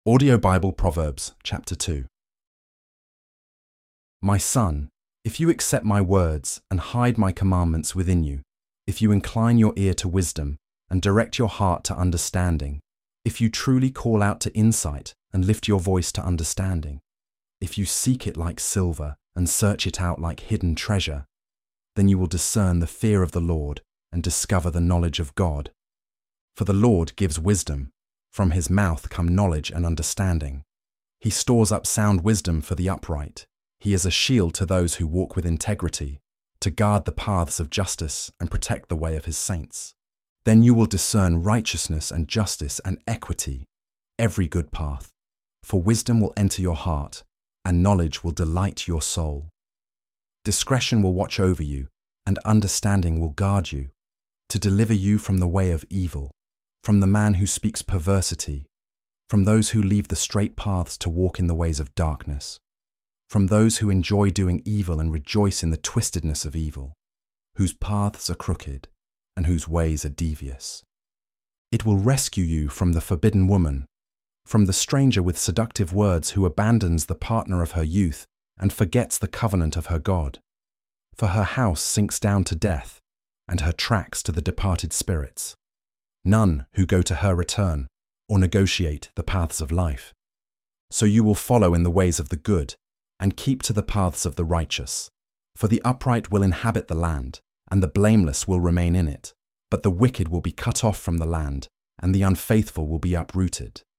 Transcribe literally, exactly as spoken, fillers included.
Audio Bible Proverbs, chapter two. My son, if you accept my words and hide my commandments within you, if you incline your ear to wisdom and direct your heart to understanding, if you truly call out to insight and lift your voice to understanding, if you seek it like silver and search it out like hidden treasure, then you will discern the fear of the Lord and discover the knowledge of God. For the Lord gives wisdom. From his mouth come knowledge and understanding. He stores up sound wisdom for the upright. He is a shield to those who walk with integrity, to guard the paths of justice and protect the way of his saints. Then you will discern righteousness and justice and equity, every good path. For wisdom will enter your heart, and knowledge will delight your soul. Discretion will watch over you, and understanding will guard you, to deliver you from the way of evil, from the man who speaks perversity, from those who leave the straight paths to walk in the ways of darkness, from those who enjoy doing evil and rejoice in the twistedness of evil, whose paths are crooked and whose ways are devious. It will rescue you from the forbidden woman, from the stranger with seductive words who abandons the partner of her youth and forgets the covenant of her God. For her house sinks down to death, and her tracks to the departed spirits. None who go to her return or negotiate the paths of life. So you will follow in the ways of the good and keep to the paths of the righteous. For the upright will inhabit the land, and the blameless will remain in it. But the wicked will be cut off from the land, and the unfaithful will be uprooted.